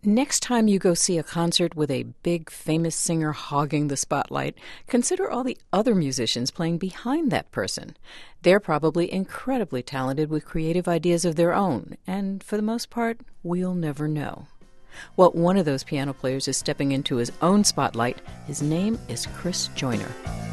Next time you go see a concert with a big famous singer hogging the spotlight, consider all the other musicians playing behind that person. They're probably incredibly talented with creative ideas of their own, and for the most part, we'll never know. Well, one of those piano players is stepping into his own spotlight. His name is Chris Joyner.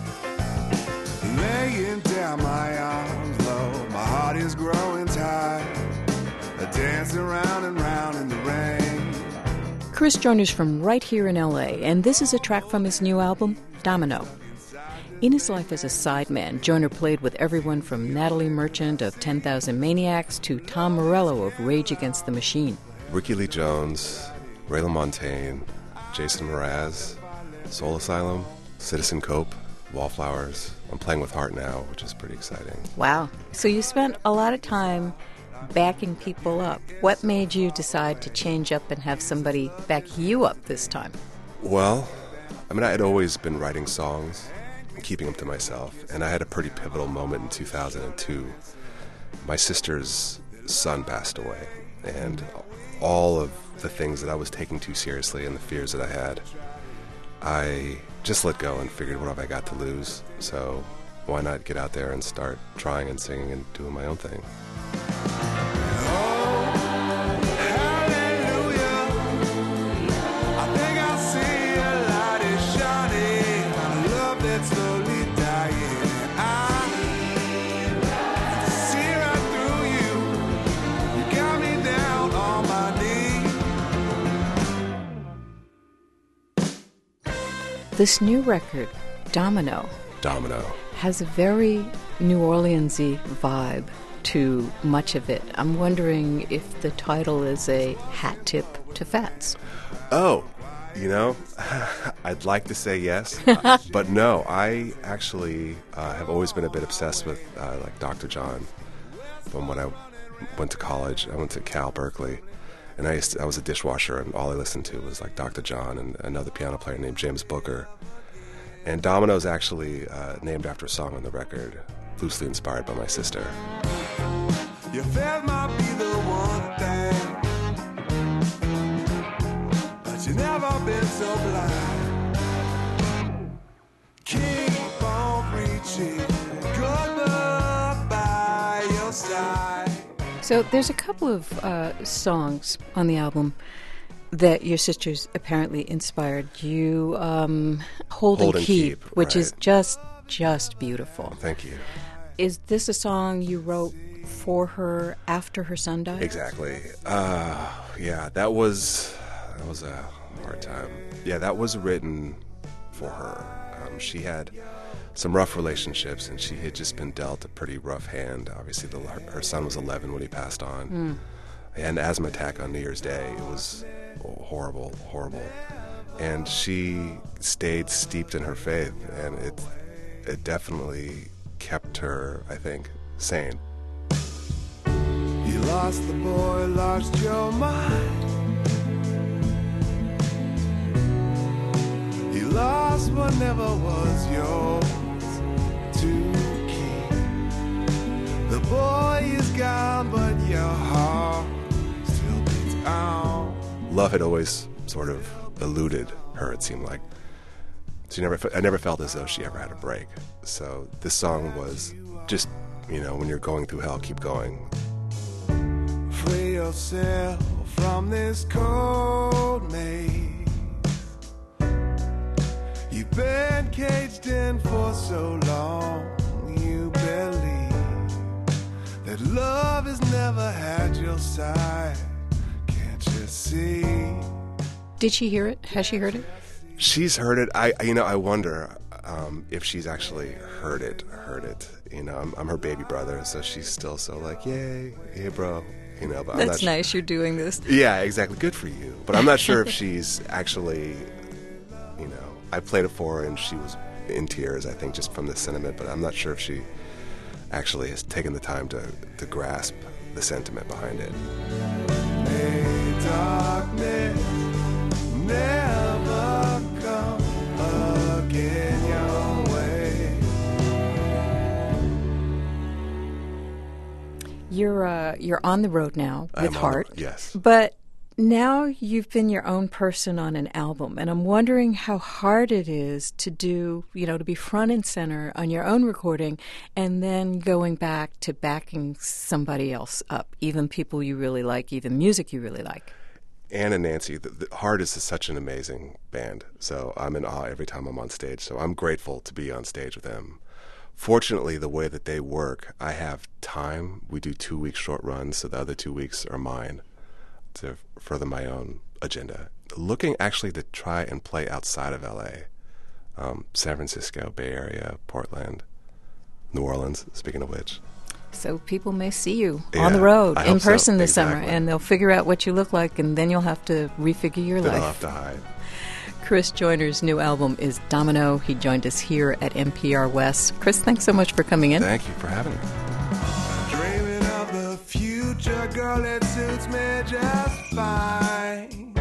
Laying down my arms low, my heart is growing tired, dancing round and round in the rain. Chris Joyner's from right here in L.A., and this is a track from his new album, Domino. In his life as a sideman, Joyner played with everyone from Natalie Merchant of 10,000 Maniacs to Tom Morello of Rage Against the Machine. Ricky Lee Jones, Ray LaMontagne, Jason Mraz, Soul Asylum, Citizen Cope, Wallflowers. I'm playing with Heart now, which is pretty exciting. Wow. So you spent a lot of time backing people up. What made you decide to change up and have somebody back you up this time? Well, I had always been writing songs and keeping them to myself, and I had a pretty pivotal moment in 2002. My sister's son passed away, and all of the things that I was taking too seriously and the fears that I had, I just let go and figured, what have I got to lose? So why not get out there and start trying and singing and doing my own thing? This new record, Domino, has a very New Orleans-y vibe to much of it. I'm wondering if the title is a hat tip to Fats. Oh, I'd like to say yes, but no. I actually have always been a bit obsessed with like Dr. John. From when I went to college, I went to Cal Berkeley, and I was a dishwasher, and all I listened to was like Dr. John and another piano player named James Booker. And Domino is actually named after a song on the record, loosely inspired by my sister. Your face might be the one thing, but you never been so blind. Keep on reaching, good by your side. So there's a couple of songs on the album that your sisters apparently inspired you. Hold and Keep, which is just beautiful. Thank you. Is this a song you wrote for her after her son died? Exactly. Yeah, that was a hard time. Yeah, that was written for her. She had some rough relationships, and she had just been dealt a pretty rough hand. Obviously, her son was 11 when he passed on. An asthma attack on New Year's Day. It was horrible. And she stayed steeped in her faith, and it definitely kept her, I think, sane. You lost the boy, lost your mind. You lost what never was yours to keep. The boy is gone, but your heart still beats on. Love had always sort of eluded her, it seemed like. I never felt as though she ever had a break. So this song was just, when you're going through hell, keep going. Free yourself from this cold maze. You've been caged in for so long. You believe that love has never had your side. Can't you see? Did she hear it? Has she heard it? She's heard it. I wonder if she's actually heard it. I'm her baby brother, so she's still so like, yay, hey, bro. But that's nice. You're doing this. Yeah, exactly. Good for you. But I'm not sure if she's actually, I played it for her and she was in tears, I think, just from the sentiment. But I'm not sure if she actually has taken the time to grasp the sentiment behind it. May darkness never come again your way. You're on the road now with Heart. Yes. But Now you've been your own person on an album, and I'm wondering how hard it is to do, to be front and center on your own recording and then going back to backing somebody else up, even people you really like, even music you really like. Ann and Nancy, the Hardest is such an amazing band, so I'm in awe every time I'm on stage, so I'm grateful to be on stage with them. Fortunately, the way that they work, I have time. We do 2-week short runs, so the other 2 weeks are mine to further my own agenda. Looking actually to try and play outside of LA, San Francisco, Bay Area, Portland, New Orleans, speaking of which. So people may see you on the road in person this summer, and they'll figure out what you look like, and then you'll have to refigure your life. Then I'll have to hide. Chris Joyner's new album is Domino. He joined us here at NPR West. Chris, thanks so much for coming in. Thank you for having me. Dreaming of the future, girl, it suits me just fine.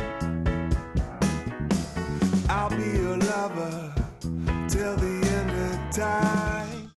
I'll be your lover till the end of time.